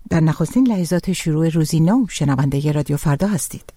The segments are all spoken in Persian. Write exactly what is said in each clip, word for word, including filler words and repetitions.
در نخستین لحظات شروع روزی نو شنونده رادیو فردا هستید.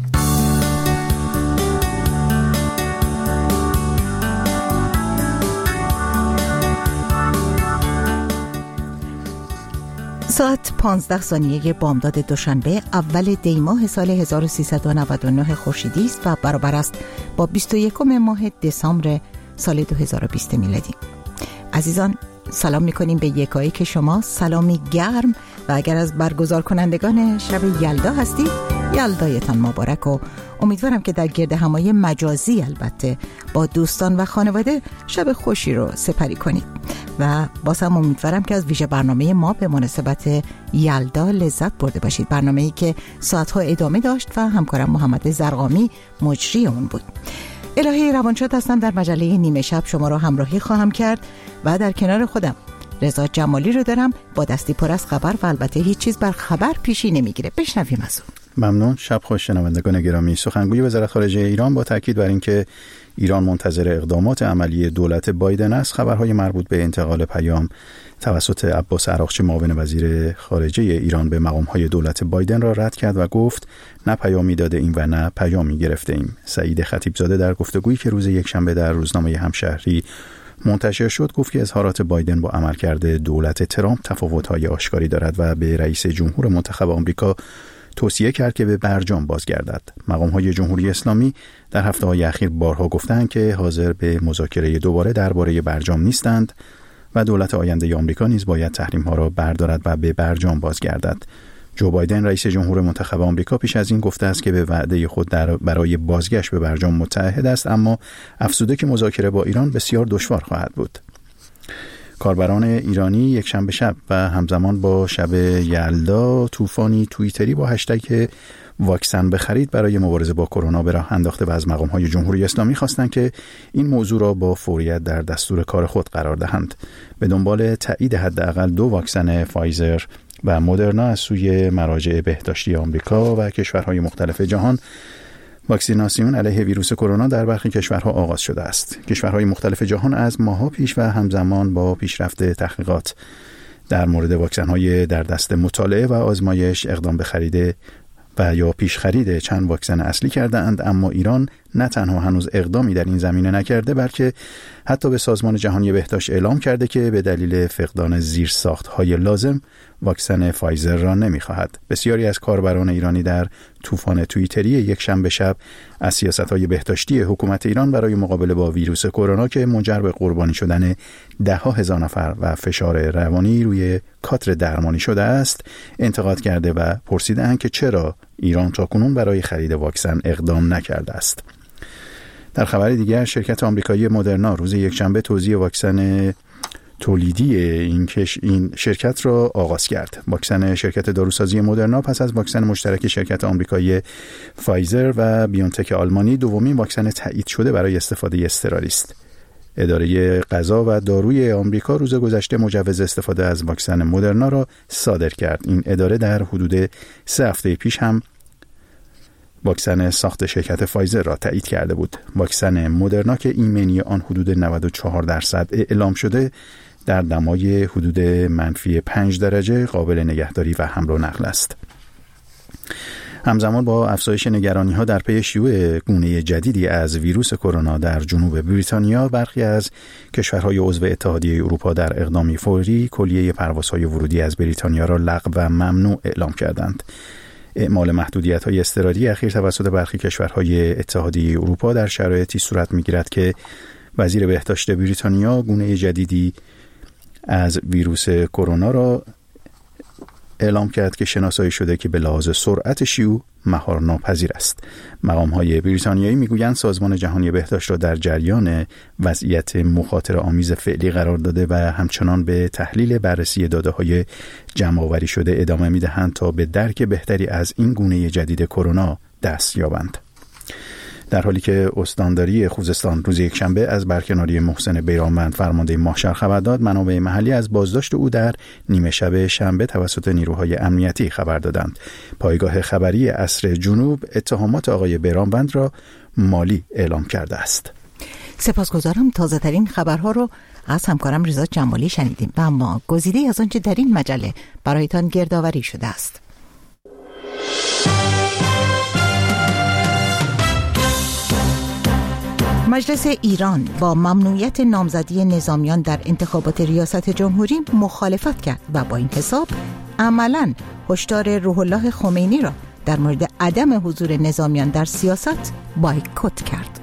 ساعت پانزده ثانیه بامداد دوشنبه اول دی ماه سال هزار و سیصد و نود و نه خورشیدی است و برابر است با بیست و یکم ماه دسامبر سال دو هزار و بیست میلادی. عزیزان سلام می‌کنیم به یکایک شما، سلامی گرم، و اگر از برگزار کنندگان شب یلدا هستید یلدایتان مبارک و امیدوارم که در گرد همایی مجازی البته با دوستان و خانواده شب خوشی رو سپری کنید و باز هم امیدوارم که از ویژه برنامه ما به مناسبت یلدا لذت برده باشید، برنامه‌ای که ساعت‌ها ادامه داشت و همکارم محمد زرقامی مجری اون بود. الهی روانشاد هستم، در مجله نیمه شب شما را همراهی خواهم کرد و در کنار خودم رضا جمالی رو دارم با دستی پر از خبر و البته هیچ چیز بر خبر پیشی نمیگیره. بشنویم از اون. ممنون. شب خوش شنوندگان گرامی. سخنگوی وزارت خارجه ایران با تاکید بر اینکه ایران منتظر اقدامات عملی دولت بایدن است، خبرهای مربوط به انتقال پیام توسط عباس عراقچی معاون وزیر خارجه ایران به مقام‌های دولت بایدن را رد کرد و گفت نه پیامی داده ایم و نه پیامی گرفته ایم. سعید خطیبزاده در گفتگویی که روز یکشنبه در روزنامه همشهری منتشر شد گفت که اظهارات بایدن با عملکرد دولت ترامپ تفاوت‌های آشکاری دارد و به رئیس جمهور منتخب آمریکا توصیه کرد که به برجام بازگردد. مقام‌های جمهوری اسلامی در هفته‌های اخیر بارها گفتند که حاضر به مذاکره دوباره درباره برجام نیستند و دولت آینده آمریکا نیز باید تحریم‌ها را بردارد و به برجام بازگردد. جو بایدن رئیس جمهور منتخب آمریکا پیش از این گفته است که به وعده خود در برای بازگشت به برجام متعهد است، اما افزوده که مذاکره با ایران بسیار دشوار خواهد بود. کاربران ایرانی یک شنبه شب و همزمان با شب یلدا طوفانی توییتری با هشتگ واکسن بخرید برای مبارزه با کرونا به راه انداخته و از مقام‌های جمهوری اسلامی خواستند که این موضوع را با فوریت در دستور کار خود قرار دهند. به دنبال تایید حداقل دو واکسن فایزر و مدرنا از سوی مراجع بهداشتی آمریکا و کشورهای مختلف جهان، واکسیناسیون علیه ویروس کرونا در برخی کشورها آغاز شده است. کشورهای مختلف جهان از ماه‌ها پیش و همزمان با پیشرفت تحقیقات در مورد واکسن‌های در دست مطالعه و آزمایش اقدام به خرید و یا پیش خرید چند واکسن اصلی کردند، اما ایران نه تنها هنوز اقدامی در این زمینه نکرده بلکه حتی به سازمان جهانی بهداشت اعلام کرده که به دلیل فقدان زیرساخت‌های لازم واکسن فایزر را نمی‌خواهد. بسیاری از کاربران ایرانی در طوفان توییتری یک شنبه شب از سیاست‌های بهداشتی حکومت ایران برای مقابله با ویروس کرونا که منجر به قربانی شدن ده‌ها هزار نفر و فشار روانی روی کادر درمانی شده است انتقاد کرده و پرسیدند که چرا ایران تاکنون برای خرید واکسن اقدام نکرده است. در خبر دیگر شرکت آمریکایی مدرنا روز یکشنبه توزیع واکسن تولیدی این کش این شرکت را آغاز کرد. واکسن شرکت داروسازی مدرنا پس از واکسن مشترک شرکت آمریکایی فایزر و بیونتک آلمانی دومین واکسن تایید شده برای استفاده اضطراری است. اداره غذا و داروی آمریکا روز گذشته مجوز استفاده از واکسن مدرنا را صادر کرد. این اداره در حدود سه هفته پیش هم واکسن ساخت شرکت فایزر را تایید کرده بود. واکسن مدرنا که ایمنی آن حدود نود و چهار درصد اعلام شده در دمای حدود منفی پنج درجه قابل نگهداری و حمل و نقل است. همزمان با افزایش نگرانی‌ها در پی شیوع گونه جدیدی از ویروس کرونا در جنوب بریتانیا، برخی از کشورهای عضو اتحادیه اروپا در اقدامی فوری کلیه پروازهای ورودی از بریتانیا را لغو و ممنوع اعلام کردند. اعمال محدودیت‌های اضطراری اخیر توسط برخی کشورهای اتحادیه اروپا در شرایطی صورت می‌گیرد که وزیر بهداشت بریتانیا گونه جدیدی از ویروس کرونا را اعلام کرد که شناسایی شده که به لحاظ سرعت شیوع مهار ناپذیر است. مقام‌های بریتانیایی میگویند سازمان جهانی بهداشت را در جریان وضعیت مخاطره آمیز فعلی قرار داده و همچنان به تحلیل بررسی داده‌های جمع‌آوری شده ادامه می‌دهند تا به درک بهتری از این گونه جدید کرونا دست یابند. در حالی که استانداری خوزستان روز یکشنبه از برکناری محسن بیرانوند فرمانده ماهشهر خبر داد، منابع محلی از بازداشت او در نیمه شب شنبه توسط نیروهای امنیتی خبر دادند. پایگاه خبری عصر جنوب اتهامات آقای بیرانوند را مالی اعلام کرده است. سپاسگزارم. تازه ترین خبرها رو از همکارم رضا جمالی شنیدیم و اما گزیده از آنچه در این مجله برایتان گردآوری شده است. مجلس ایران با ممنوعیت نامزدی نظامیان در انتخابات ریاست جمهوری مخالفت کرد و با این حساب عملاً هشدار روح الله خمینی را در مورد عدم حضور نظامیان در سیاست بایکوت کرد.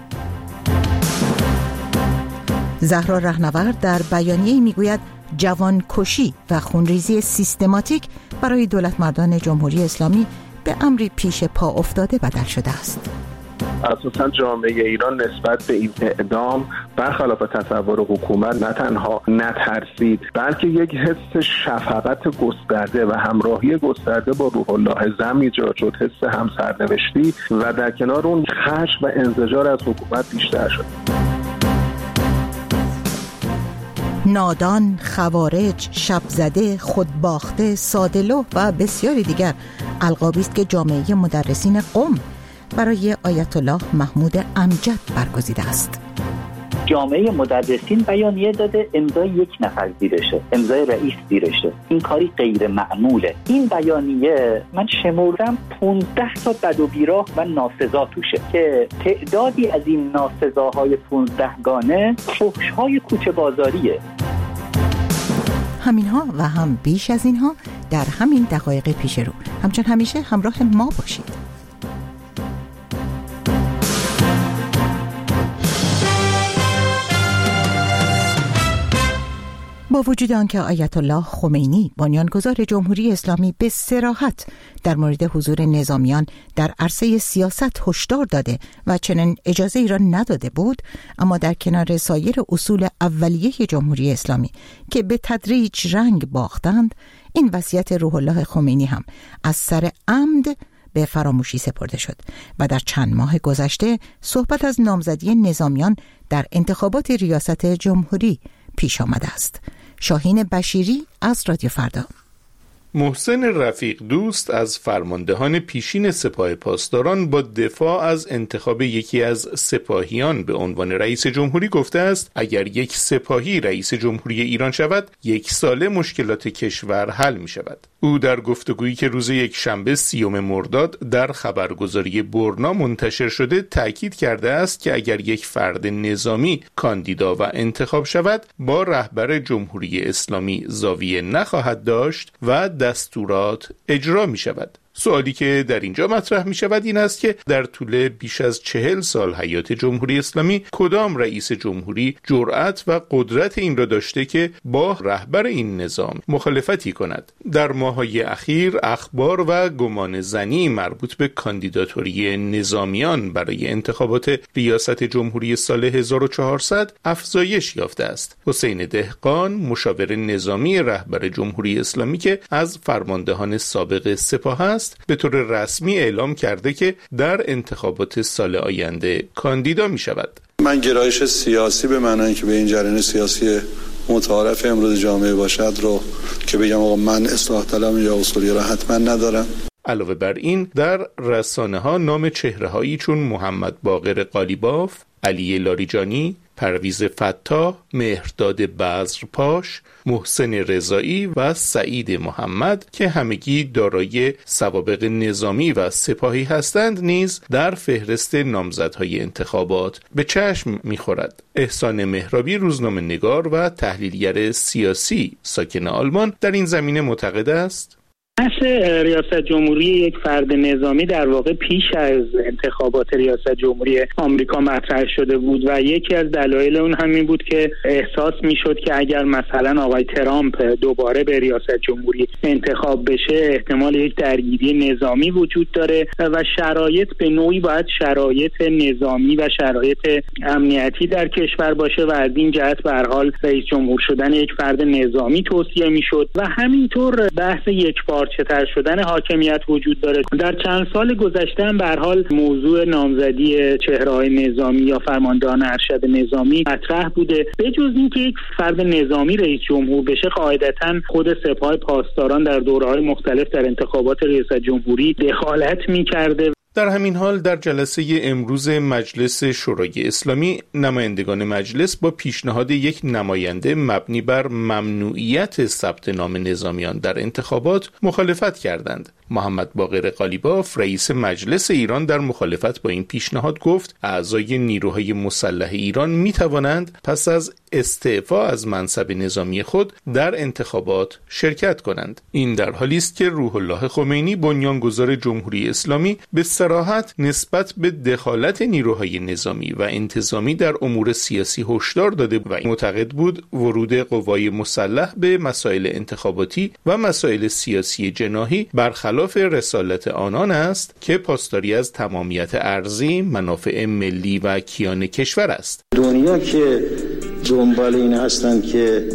زهرا رهنورد در بیانیه‌ای میگوید جوان کشی و خونریزی سیستماتیک برای دولت مردان جمهوری اسلامی به امری پیش پا افتاده بدل شده است. اساساً جامعه ایران نسبت به این اعدام برخلاف تصور حکومت نه تنها نترسید، بلکه یک حس شفقت گسترده و همراهی گسترده با روح الله زم ایجاد شد، حس همسرنوشتی و در کنار اون خشم و انزجار از حکومت بیشتر شد. نادان، خوارج، شبزده، خودباخته، سادلو و بسیاری دیگر القابی است که جامعه مدرسین قم برای آیت الله محمود امجد برگزیده است. جامعه مدرسین بیانیه داده امضای یک نفر زیرشه، امضای رئیس زیرشه. این کاری غیر معموله. این بیانیه من شمردم پانزده تا بد و بیراه و ناسزا توشه که تعدادی از این ناسزاهای پانزده گانه فحش‌های کوچه بازاریه. همینها و هم بیش از اینها در همین دقایق پیش رو. همچون همیشه همراه ما باشید. با وجود آنکه آیت الله خمینی بنیانگذار جمهوری اسلامی به صراحت در مورد حضور نظامیان در عرصه سیاست هشدار داده و چنین اجازه ای را نداده بود، اما در کنار سایر اصول اولیه جمهوری اسلامی که به تدریج رنگ باختند، این وصیت روح الله خمینی هم از سر عمد به فراموشی سپرده شد و در چند ماه گذشته صحبت از نامزدی نظامیان در انتخابات ریاست جمهوری پیش آمده است. شاهین بشیری از رادیو فردا. محسن رفیق دوست از فرماندهان پیشین سپاه پاسداران با دفاع از انتخاب یکی از سپاهیان به عنوان رئیس جمهوری گفته است اگر یک سپاهی رئیس جمهوری ایران شود، یک ساله مشکلات کشور حل می شود. او در گفتگویی که روز یک شنبه سیوم مرداد در خبرگزاری برنا منتشر شده تأکید کرده است که اگر یک فرد نظامی کاندیدا و انتخاب شود، با رهبر جمهوری اسلامی زاویه نخواهد داشت و دستورات اجرا می شود. سوالی که در اینجا مطرح می شود این است که در طول بیش از چهل سال حیات جمهوری اسلامی کدام رئیس جمهوری جرأت و قدرت این را داشته که با رهبر این نظام مخالفتی کند؟ در ماه‌های اخیر اخبار و گمان زنی مربوط به کاندیداتوری نظامیان برای انتخابات ریاست جمهوری سال هزار و چهارصد افزایش یافته است. حسین دهقان، مشاور نظامی رهبر جمهوری اسلامی که از فرماندهان سابق سپاه است، به طور رسمی اعلام کرده که در انتخابات سال آینده کاندیدا می شود. من گرایش سیاسی به معنی که به این جریان سیاسی متعارف امروز جامعه باشد رو که بگم آقا من اصلاح طلبم یا اصولی را حتما ندارم. علاوه بر این در رسانه ها نام چهره هایی چون محمد باقر قالیباف، علی لاریجانی، پرویز فتاح، مهرداد بذرپاش، محسن رضایی و سعید محمد که همگی دارای سوابق نظامی و سپاهی هستند نیز در فهرست نامزدهای انتخابات به چشم می‌خورد. احسان مهرابی، روزنامه‌نگار و تحلیلگر سیاسی ساکن آلمان، در این زمینه معتقد است بحث ریاست جمهوری یک فرد نظامی در واقع پیش از انتخابات ریاست جمهوری آمریکا مطرح شده بود و یکی از دلایل اون همین بود که احساس میشد که اگر مثلا آقای ترامپ دوباره به ریاست جمهوری انتخاب بشه احتمال یک درگیری نظامی وجود داره و شرایط به نوعی باید شرایط نظامی و شرایط امنیتی در کشور باشه و از این جهت به هر حال رئیس جمهور شدن یک فرد نظامی توصیه میشد و همینطور بحث یک بار چتر شدن حاکمیت وجود داره. در چند سال گذشته هم به هر حال موضوع نامزدی چهره‌های نظامی یا فرماندهان ارشد نظامی مطرح بوده. به جز اینکه یک فرد نظامی رئیس جمهور بشه، قاعدتاً خود سپاه پاسداران در دوره‌های مختلف در انتخابات ریاست جمهوری دخالت می‌کرده. در همین حال در جلسه امروز مجلس شورای اسلامی نمایندگان مجلس با پیشنهاد یک نماینده مبنی بر ممنوعیت ثبت نام نظامیان در انتخابات مخالفت کردند. محمد باقر قالیباف رئیس مجلس ایران در مخالفت با این پیشنهاد گفت اعضای نیروهای مسلح ایران می توانند پس از استعفا از منصب نظامی خود در انتخابات شرکت کنند. این در حالی است که روح الله خمینی بنیانگذار جمهوری اسلامی به صراحت نسبت به دخالت نیروهای نظامی و انتظامی در امور سیاسی هشدار داده و معتقد بود ورود قوای مسلح به مسائل انتخاباتی و مسائل سیاسی جناحی برخلاف رسالت آنان است که پاسداری از تمامیت ارضی، منافع ملی و کیان کشور است. دنیا که دنبال این هستند که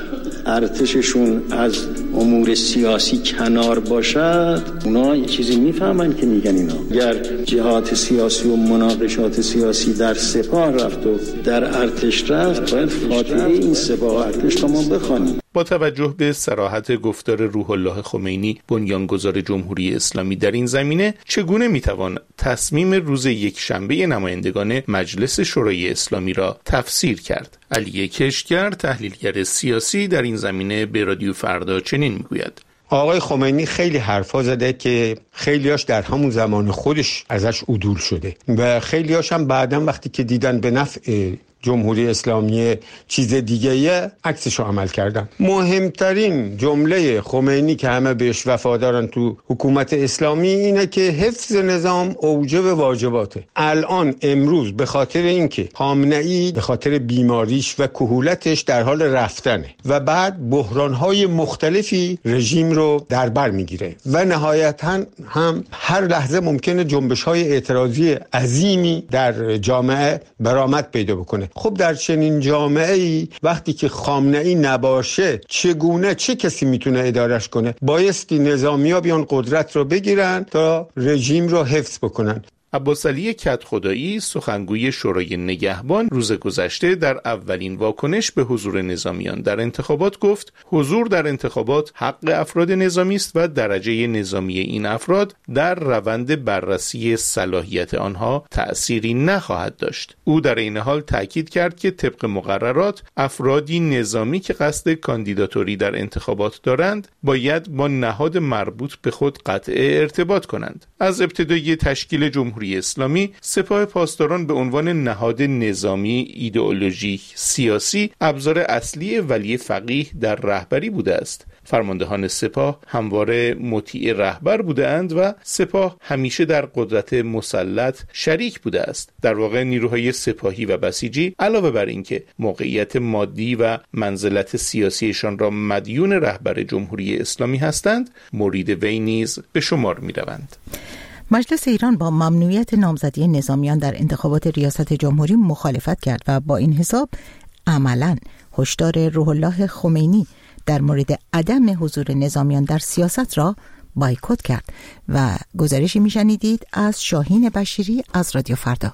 ارتششون از امور سیاسی کنار باشد، اونا یه چیزی میفهمن که میگن اینا اگر جهات سیاسی و مناقشات سیاسی در سپاه رفت و در ارتش رفت، باید فاتحه این سپاه ارتش رو ما بخوانیم. با توجه به صراحت گفتار روح الله خمینی بنیانگذار جمهوری اسلامی در این زمینه، چگونه میتوان تصمیم روز یک شنبه نمایندگان مجلس شورای اسلامی را تفسیر کرد؟ علی کشگر تحلیلگر سیاسی در این زمینه به رادیو فردا چنین میگوید: آقای خمینی خیلی حرفا زده که خیلیاش در همون زمان خودش ازش عدول شده و خیلیاش هم بعداً وقتی که دیدن به نفع جمهوری اسلامی چیز دیگه‌ایه عکسشو عمل کردن. مهمترین جمله خمینی که همه بهش وفادارن تو حکومت اسلامی اینه که حفظ نظام اوجب واجباته. الان امروز به خاطر اینکه خامنه‌ای به خاطر بیماریش و کهولتش در حال رفتنه و بعد بحران‌های مختلفی رژیم رو در بر میگیره و نهایتاً هم هر لحظه ممکنه جنبش‌های اعتراضی عظیمی در جامعه برآمد پیدا بکنه. خب در چنین جامعه‌ای وقتی که خامنه‌ای نباشه چگونه چه کسی میتونه ادارش کنه؟ بایستی نظامی‌ها بیان قدرت رو بگیرن تا رژیم رو حفظ بکنن. عباسعلی کدخدایی سخنگوی شورای نگهبان روز گذشته در اولین واکنش به حضور نظامیان در انتخابات گفت حضور در انتخابات حق افراد نظامی است و درجه نظامی این افراد در روند بررسی صلاحیت آنها تأثیری نخواهد داشت. او در این حال تاکید کرد که طبق مقررات افرادی نظامی که قصد کاندیداتوری در انتخابات دارند باید با نهاد مربوط به خود قطع ارتباط کنند. از ابتدای تشکیل جمهوری اسلامی سپاه پاسداران به عنوان نهاد نظامی، ایدئولوژیک، سیاسی ابزار اصلی ولی فقیه در رهبری بوده است. فرماندهان سپاه همواره مطیع رهبر بودند و سپاه همیشه در قدرت مسلط شریک بوده است. در واقع نیروهای سپاهی و بسیجی علاوه بر اینکه موقعیت مادی و منزلت سیاسیشان را مدیون رهبر جمهوری اسلامی هستند، مرید وی نیز به شمار می‌روند. مجلس ایران با ممنوعیت نامزدی نظامیان در انتخابات ریاست جمهوری مخالفت کرد و با این حساب عملاً هشدار روح الله خمینی در مورد عدم حضور نظامیان در سیاست را بایکوت کرد و گزارشی میشنیدید از شاهین بشیری از رادیو فردا.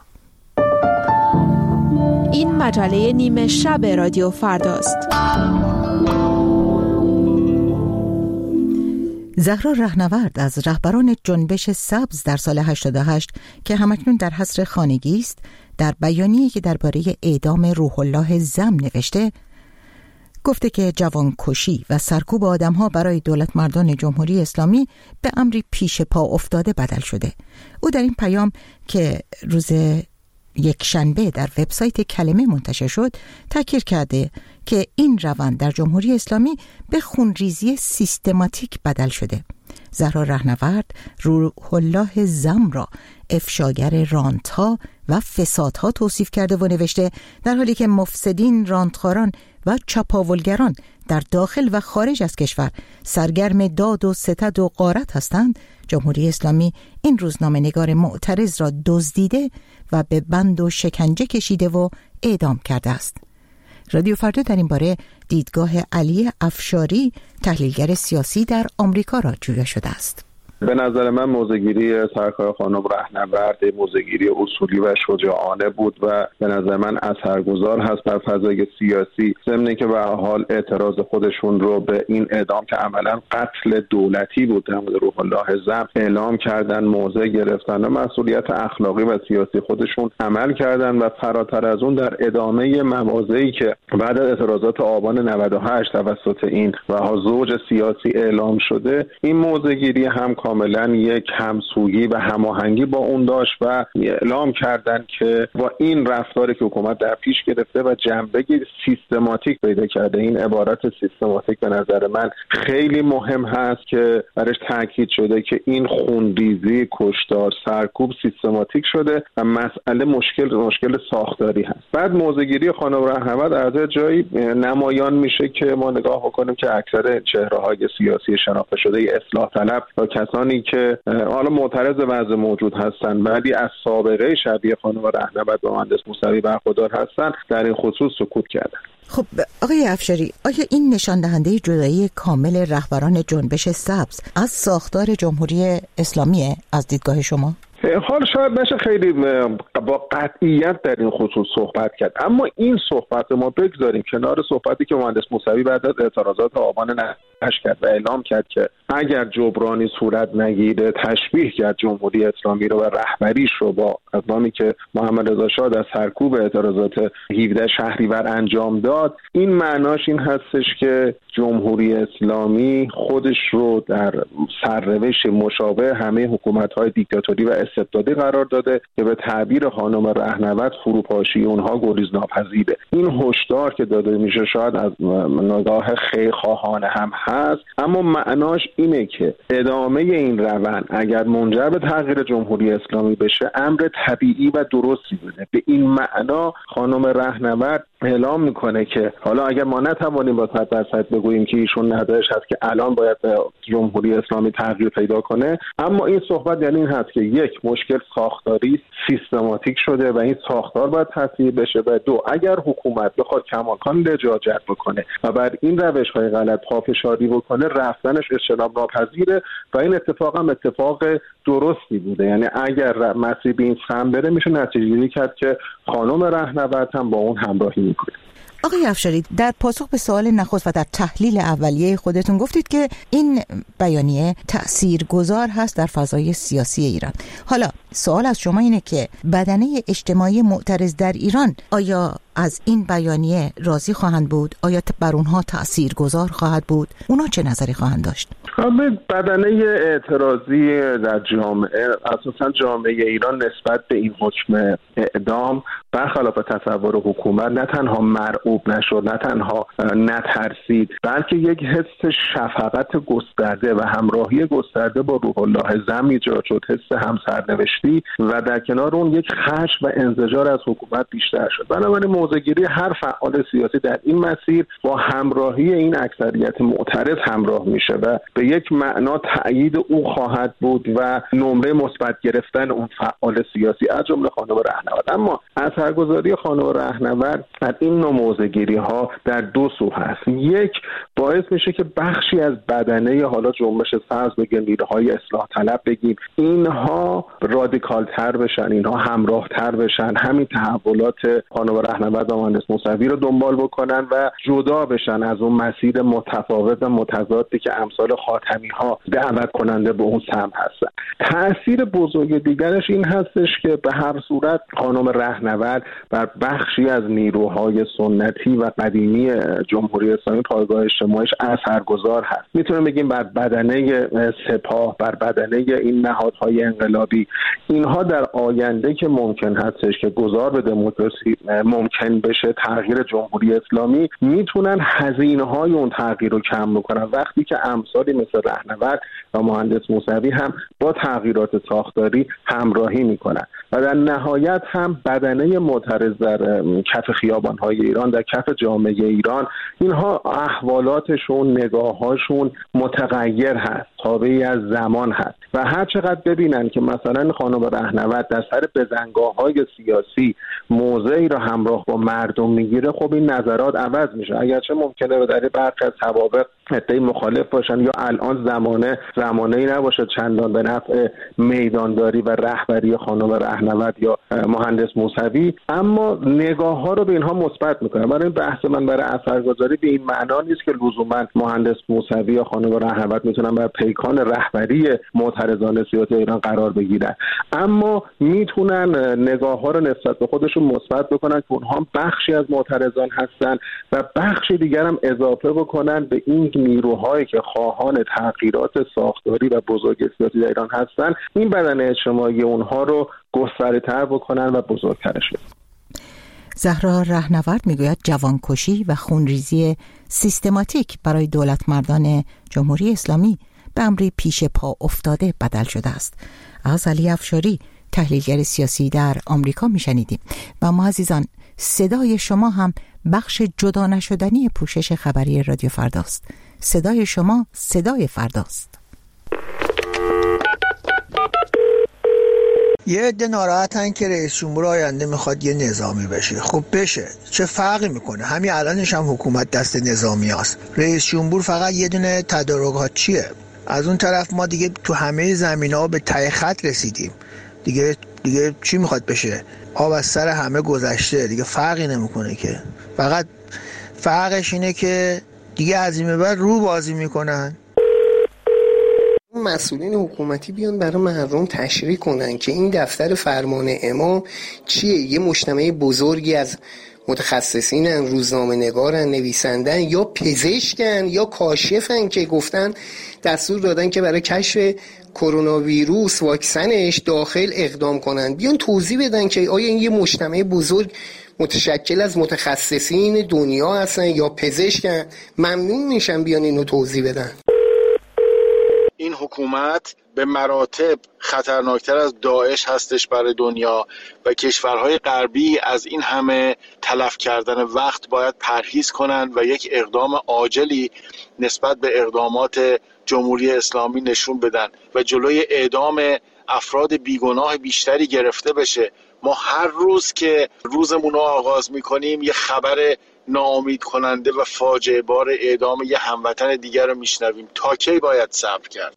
این مجله نیمه شب رادیو فرداست. زهرا رهنورد از رهبران جنبش سبز در سال هشتاد و هشت که همکنون در حصر خانگی است، در بیانیه‌ای که درباره اعدام روح الله زم نوشته گفته که جوانکشی و سرکوب آدم‌ها برای دولت مردان جمهوری اسلامی به امری پیش پا افتاده بدل شده. او در این پیام که روز یک شنبه در وبسایت کلمه منتشر شد تاکید کرده که این روند در جمهوری اسلامی به خونریزی سیستماتیک بدل شده. زهرا رهنورد روح الله زم را افشاگر رانت‌ها و فسادها توصیف کرده و نوشته در حالی که مفسدین، رانتخواران و چپاولگران در داخل و خارج از کشور سرگرم داد و ستد و غارت هستند، جمهوری اسلامی این روزنامه‌نگار معترض را دزدیده و به بند و شکنجه کشیده و اعدام کرده است. رادیو فردا در این باره دیدگاه علی افشاری، تحلیلگر سیاسی در آمریکا را جویا شده است. به نظر من موضع‌گیری سرکار خانم رهنورد موضع‌گیری اصولی و شجاعانه بود و به نظر من اثرگذار هست در فضای سیاسی، ضمن که به حال اعتراض خودشون رو به این اعدام که عملاً قتل دولتی بود در مورد روح الله زم اعلام کردن، موضع گرفتن و مسئولیت اخلاقی و سیاسی خودشون عمل کردن و فراتر از اون در ادامه مواضعی که بعد از اعتراضات آبان نود و هشت توسط این و زوج سیاسی اعلام شده، این موضع‌گیری هم کاملا یک همسویی و هماهنگی با اون داشت و اعلام کردن که با این رفتاری که حکومت در پیش گرفته و جنبه سیستماتیک پیدا کرده، این عبارت سیستماتیک به نظر من خیلی مهم هست که برش تاکید شده که این خونریزی، کشتار، سرکوب سیستماتیک شده و مسئله مشکل مشکل ساختاری هست. بعد موضع‌گیری خانم رهنورد از جایی نمایان میشه که ما نگاه بکنیم که اکثر چهره‌های سیاسی شناخته شده اصلاح طلب و کسانی که حالا معترض وضع موجود هستند ولی از سابقه شبیه خانم رهنورد و مهندس موسوی برخوردار هستند در این خصوص سکوت کردند. خب آقای افشاری، آیا این نشان دهنده جدایی کامل رهبران جنبش سبز از ساختار جمهوری اسلامی از دیدگاه شما؟ حال شاید نشه خیلی با قطعیت در این خصوص صحبت کرد، اما این صحبت ما بگذاریم کنار صحبتی که مهندس موسوی بعد از اعتراضات آبان نود و هشت کرد و اعلام کرد که اگر جبرانی صورت نگیره تشبیه کرد جمهوری اسلامی رو و رهبریش رو با اقدامی که محمد رضا شاه در سرکوب اعتراضات هفدهم شهریور انجام داد. این معناش این هستش که جمهوری اسلامی خودش رو در سرنوشت مشابه همه حکومت‌های دیکتاتوری و استبدادی قرار داده که به تعبیر خانم رهنورد فروپاشی اونها گریز ناپذیره. این هشدار که داده میشه شاید از نگاه خیرخواهانه هم هست، اما معناش اینه که ادامه این روند اگر منجر به تغییر جمهوری اسلامی بشه امر طبیعی و درستی بوده. به این معنا خانم رهنورد اعلام میکنه که حالا اگر ما نتوانیم با صد درصد بگوییم که ایشون نظرش هست که الان باید جمهوری اسلامی تغییر پیدا کنه، اما این صحبت یعنی این هست که یک، مشکل ساختاری سیستماتیک شده و این ساختار باید تصحیح بشه و دو، اگر حکومت بخواد کماکان لجاجت بکنه و بر این روش‌های غلط پافشاری بکنه رفتنش اجتناب ناپذیره و این اتفاق هم اتفاق درستی بوده. یعنی اگر مسیر به این سمت بره میشه نتیجه‌گیری کرد که خانم رهنورد هم با اون همراهی میکنه. آقای افشاری، در پاسخ به سوال نخست و در تحلیل اولیه خودتون گفتید که این بیانیه تأثیرگذار هست در فضای سیاسی ایران. حالا سوال از شما اینه که بدنه اجتماعی معترض در ایران آیا از این بیانیه راضی خواهند بود؟ آیا بر اونها تأثیرگذار خواهد بود؟ اونا چه نظری خواهند داشت؟ بدنه اعتراضی در جامعه، اساساً جامعه ایران نسبت به این حکم اعدام برخلاف تصور حکومت نه تنها مرعوب نشد، نه تنها نترسید، بلکه یک حس شفقت گسترده و همراهی گسترده با روح الله زم ایجاد شد، حس همسرنوشتی و در کنار اون یک خشم و انزجار از حکومت بیشتر شد. بنابراین موضع‌گیری هر فعال سیاسی در این مسیر با همراهی این اکثریت معترض همراه میشه و به یک معنا تأیید او خواهد بود و نمره مثبت گرفتن اون فعال سیاسی از جمله خانم رهنورد. اما اثرگذاری خانم رهنورد در این نوع موضع‌گیری ها در دو سو هست. یک، باعث میشه که بخشی از بدنه حالا جنبش سبز بگیم، نیروهای اصلاح طلب بگیم، اینها رادیکال تر بشن، اینها همراه تر بشن، همین تحولات خانم رهنورد و مهندس موسوی رو دنبال بکنن و جدا بشن از اون مسیر متفاوت و متضادی که امثال خاتمی ها دعوت کننده به اون سمت هستن. تأثیر بزرگ دیگرش این هستش که به هر صورت خانم رهنورد بر بخشی از نیروهای سنتی و قدیمی جمهوری اسلامی پایگاه اجتماعیش اثرگذار هست. میتونیم بگیم بر بدنه سپاه، بر بدنه این نهادهای انقلابی، اینها در آینده که ممکن هستش که گذار به دموکراسی ممکن بشه، تغییر جمهوری اسلامی، میتونن هزینه‌های اون تغییر رو کم بکنن وقتی که امثالی مثل رهنورد و مهندس موسوی هم با تغییرات ساختاری همراهی میکنن و در نهایت هم بدنه معترض در کف خیابان‌های ایران، در کف جامعه ایران، اینها احوالاتشون، نگاه‌هاشون متغیر هست. تابعی از زمان هست و هر چقدر ببینن که مثلا خانم رهنورد در سر بزنگاه‌های سیاسی موضعی را همراه با مردم میگیره، خب این نظرات عوض میشه. اگرچه ممکنه در برخی از سوابق عده‌ای مخالف باشن یا الان زمانه زمانه‌ای نباشه چندان به نفع میدانداری و رهبری خانم رهنورد یا مهندس موسوی، اما نگاه‌ها رو به اینها مثبت می‌کنه. برای این بحث من برای اثرگذاری به این معنا نیست که لزوما مهندس موسوی یا خانم رهنورد میتونن بر پیکان رهبری معترضان سیاسی ایران قرار بگیرن، اما میتونن نگاه‌ها رو نسبت به خودشون مثبت بکنن که اونها بخشی از معترضان هستن و بخشی دیگر هم اضافه بکنن به این نیروهایی که خواهان تغییرات ساختاری و بزرگ سیاسی در ایران هستن، این بدن اجتماعی اونها رو گسترده‌تر بکنن و بزرگترش کنن. زهرا رهنورد میگوید جوانکشی و خونریزی سیستماتیک برای دولت مردان جمهوری اسلامی به امری پیش پا افتاده بدل شده است. از علی افشاری تحلیلگر سیاسی در آمریکا میشنیدیم و ما عزیزان، صدای شما هم بخش جدا نشدنی پوشش خبری رادیو فرداست. صدای شما صدای فرداست. یه عده ناراحتن که رئیس جمهور آینده میخواد یه نظامی بشه. خب بشه، چه فرقی میکنه؟ همین الانش هم حکومت دست نظامی هست. رئیس جمهور فقط یه دونه تدارکات چیه. از اون طرف ما دیگه تو همه زمینه‌ها به ته خط رسیدیم. دیگه دیگه چی میخواد بشه؟ آب از سر همه گذشته، دیگه فرقی نمیکنه که. فقط فرقش اینه که دیگه از این به بعد رو بازی میکنن. مسئولین حکومتی بیان برای مردم تشریح کنن که این دفتر فرمان اما چیه. یه مجتمع بزرگی از متخصصینن، روزنامه نگارن، نویسندن یا پزشکن یا کاشفن که گفتن دستور دادن که برای کشف کرونا ویروس واکسنش داخل اقدام کنن. بیان توضیح بدن که آیا این یه مجتمع بزرگ متشکل از متخصصین دنیا هستن یا پزشکن. ممنون میشن بیان اینو توضیح بدن. این حکومت به مراتب خطرناکتر از داعش هستش برای دنیا و کشورهای غربی از این همه تلف کردن وقت باید پرهیز کنند و یک اقدام عاجلی نسبت به اقدامات جمهوری اسلامی نشون بدن و جلوی اعدام افراد بیگناه بیشتری گرفته بشه. ما هر روز که روزمون رو آغاز میکنیم یه خبر ناامید کننده و فاجعه بار اعدام یه هموطن دیگر رو میشنویم. تا کی باید صبر کرد؟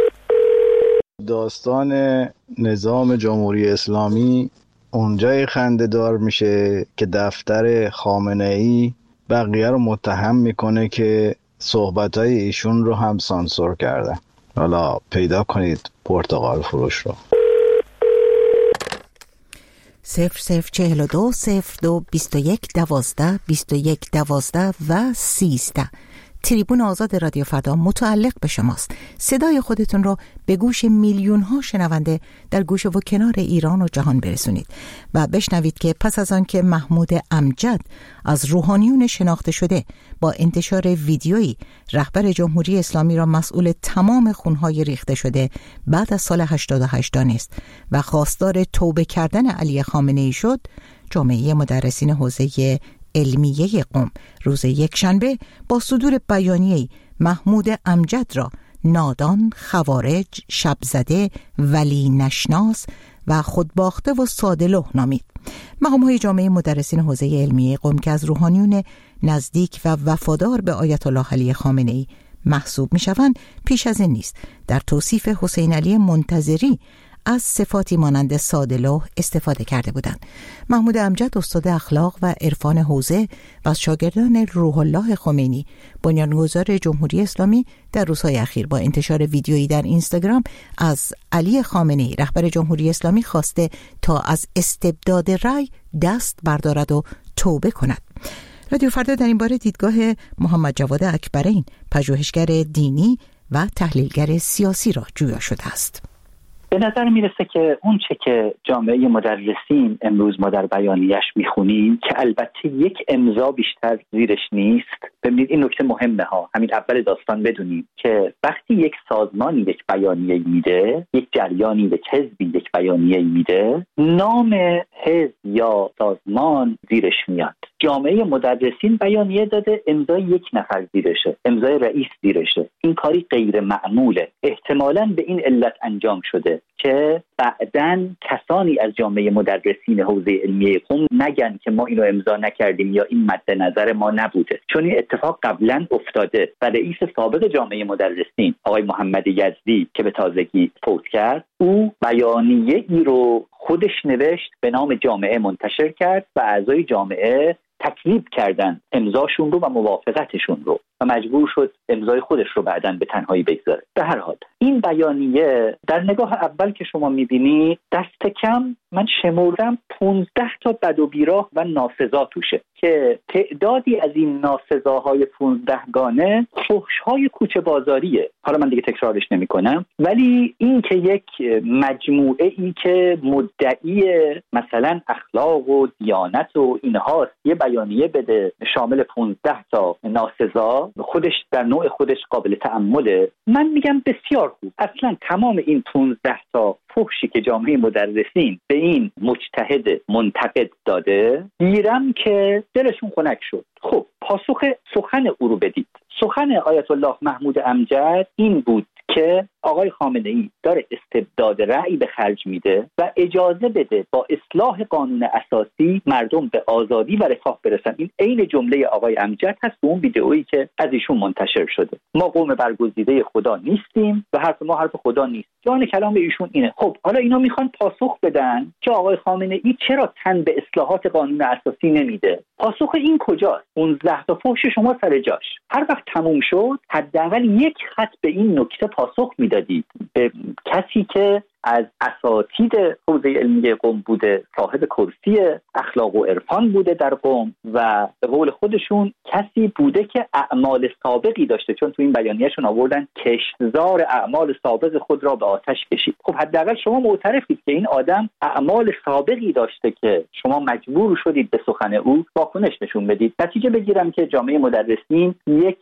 داستان نظام جمهوری اسلامی اونجای خنده دار میشه که دفتر خامنه‌ای بقیه رو متهم میکنه که صحبتای ایشون رو هم سانسور کردن. حالا پیدا کنید پرتقال فروش رو. صفر صفر چهل و دو صفر دو بیست و یک دوازده بیست و یک دوازده و سیزده. تریبون آزاد رادیو فردا متعلق به شماست. صدای خودتون رو به گوش میلیون ها شنونده در گوش و کنار ایران و جهان برسونید و بشنوید که پس از آن که محمود امجد از روحانیون شناخته شده با انتشار ویدیویی رهبر جمهوری اسلامی را مسئول تمام خونهای ریخته شده بعد از سال هشتاد و هشت دانست و خواستار توبه کردن علی خامنه‌ای شد، جامعه مدرسین حوزه علمیه قم روز یکشنبه با صدور بیانیه‌ای محمود امجد را نادان، خوارج، شبزده، ولی نشناس و خودباخته و ساده‌لوح نامید. مقام‌های جامعه مدرسین حوزه علمیه قم که از روحانیون نزدیک و وفادار به آیت الله علی خامنه‌ای محسوب می‌شوند، پیش از این نیست در توصیف حسین علی منتظری از صفاتی مانند ساده‌لوح استفاده کرده بودند. محمود امجد استاد اخلاق و عرفان حوزه و از شاگردان روح الله خمینی بنیانگذار جمهوری اسلامی در روزهای اخیر با انتشار ویدیویی در اینستاگرام از علی خامنه‌ای رهبر جمهوری اسلامی خواسته تا از استبداد رأی دست بردارد و توبه کند. رادیو فردا در این باره دیدگاه محمد جواد اکبرین، پژوهشگر دینی و تحلیلگر سیاسی را جویا شده است. به نظر میرسه که اون چه که جامعه مدرسین امروز ما در بیانیه‌اش میخونیم که البته یک امضا بیشتر زیرش نیست. ببینید این نکته مهمه ها، همین اول داستان بدونیم که وقتی یک سازمانی یک بیانیه میده، یک جریانی، یک حزبی یک بیانیه میده، نام حزب یا سازمان زیرش میاد. جامعه مدرسین بیانیه داده امضای یک نفر زیرشه، امضای رئیس زیرشه. این کاری غیر معموله. احتمالاً به این علت انجام شده که بعداً کسانی از جامعه مدرسین حوزه علمیه قم نگن که ما اینو امضا نکردیم یا این مد نظر ما نبوده، چون این اتفاق قبلا افتاده و رئیس سابق جامعه مدرسین آقای محمد یزدی که به تازگی فوت کرد، او بیانیه ای رو خودش نوشت، به نام جامعه منتشر کرد و اعضای جامعه تکذیب کردن امضاشون رو و موافقتشون رو و مجبور شد امضای خودش رو بعداً به تنهایی بگذاره. به هر حال این بیانیه در نگاه اول که شما می‌بینی دست کم من شمردم پانزده تا بد و بیراه و ناسزا توشه که تعدادی از این ناسزاهای پانزده گانه فحش‌های کوچه بازاریه. حالا من دیگه تکرارش نمی‌کنم، ولی این که یک مجموعه ای که مدعی مثلا اخلاق و دیانت و اینهاست یه بیانیه بده شامل پانزده تا ناسزا، خودش در نوع خودش قابل تأمله. من میگم بسیار خوب. اصلا تمام این پانزده تا فحشی که جامعه مدرسین به این مجتهد منتقد داده گیرم که دلشون خنک شد. خب پاسخ سخن او رو بدید. سخن آیت الله محمود امجد این بود که آقای خامنه ای داره استبداد رأی به خرج میده و اجازه بده با اصلاح قانون اساسی مردم به آزادی و رفاه برسن. این عین جمله آقای امجد هست تو اون ویدئویی که از ایشون منتشر شده. ما قوم برگزیده خدا نیستیم و حرف ما حرف خدا نیست. جان کلام ایشون اینه. خب حالا اینا میخوان پاسخ بدن که آقای خامنه ای چرا تن به اصلاحات قانون اساسی نمیده. پاسخ این کجاست؟ پانزده تا فحش شما سر جاش. هر وقت تموم شد حداقل یک خط به این نکته پاسخ میدادید به کسی که از اساتید حوزه علمیه قم بوده، صاحب کرسی اخلاق و عرفان بوده در قم و به قول خودشون کسی بوده که اعمال سابقی داشته، چون تو این بیانیه‌شون آوردن کشتزار اعمال سابق خود را به آتش کشید. خب حداقل شما معترفید که این آدم اعمال سابقی داشته که شما مجبور شدید به سخن او واکنش نشون بدید. نتیجه بگیرم که جامعه مدرسین یک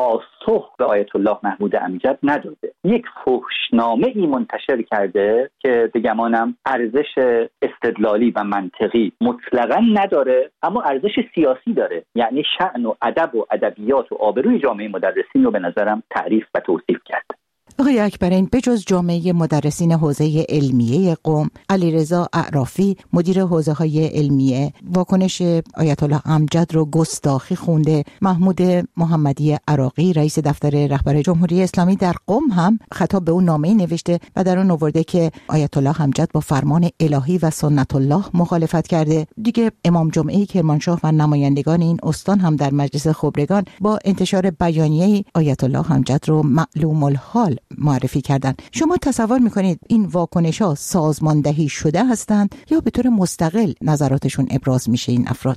پاسخ به آیت الله محمود امجد نداده، یک فحشنامه ای منتشر کرده که به گمانم ارزش استدلالی و منطقی مطلقاً نداره، اما ارزش سیاسی داره. یعنی شأن و ادب و ادبیات و آبروی جامعه مدرسین رو به نظرم تعریف و توصیف کرد. آقای اکبرین، بجز جامعه مدرسین حوزه علمیه قم، علیرضا اعرافی مدیر حوزه های علمیه واکنش آیت الله امجد رو گستاخی خونده. محمود محمدی عراقی رئیس دفتر رهبر جمهوری اسلامی در قم هم خطاب به اون نامه‌ای نوشته و در اون آورده که آیت الله امجد با فرمان الهی و سنت الله مخالفت کرده. دیگه امام جمعه کرمانشاه و نمایندگان این استان هم در مجلس خبرگان با انتشار بیانیه آیت الله امجد رو معلوم الحال معرفی کردن. شما تصور میکنید این واکنش‌ها سازماندهی شده هستند یا به طور مستقل نظراتشون ابراز میشه این افراد؟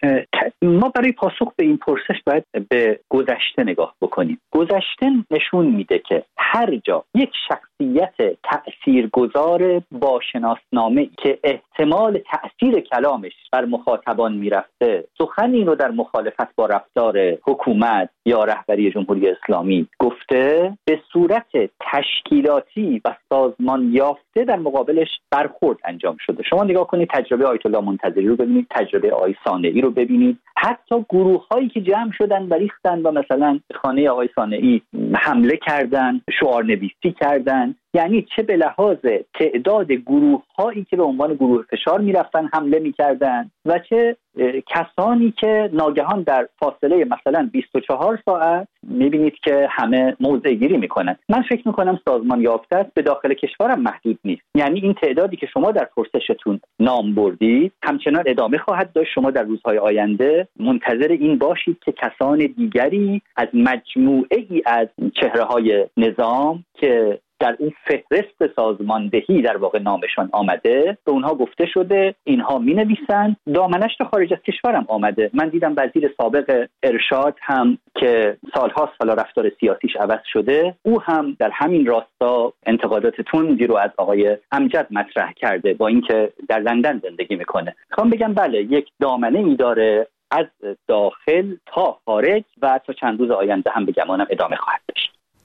ما برای پاسخ به این پرسش باید به گذشته نگاه بکنیم. گذشته نشون میده که هر جا یک شخصیت تأثیرگذار با شناسنامه که احتمال تأثیر کلامش بر مخاطبان میرفته سخنی رو در مخالفت با رفتار حکومت یا رهبری جمهوری اسلامی گفته، به صورت تشکیلاتی و سازمان یافته در مقابلش برخورد انجام شده. شما نگاه کنید تجربه آیت الله منتظری رو ببینید، تجربه آقای صانعی رو ببینید، حتی گروه هایی که جمع شدن و ریختن و مثلا خانه آقای صانعی حمله کردن، شعار نویسی کردن. یعنی چه به لحاظ تعداد گروه هایی که به عنوان گروه فشار میرفتن حمله میکردن و چه کسانی که ناگهان در فاصله مثلا بیست و چهار ساعت میبینید که همه موضع گیری میکنن. من فکر میکنم سازمان یافته است، به داخل کشورم محدود نیست. یعنی این تعدادی که شما در پرسشتون نام بردید همچنان ادامه خواهد داشت. شما در روزهای آینده منتظر این باشید که کسان دیگری از مجموعه ای از چهره‌های نظام که در اون فهرست سازماندهی در واقع نامشان آمده به اونها گفته شده اینها می نویسن، دامنش تا خارج از کشورم آمده. من دیدم وزیر سابق ارشاد هم که سالهاست حالا رفتار سیاسیش عوض شده، او هم در همین راستا انتقادات تندی رو از آقای امجد مطرح کرده با اینکه در لندن زندگی میکنه. میخوام بگم بله یک دامنه ای داره از داخل تا خارج و تا چند روز آینده هم به گمانم ادامه خواهد داشت.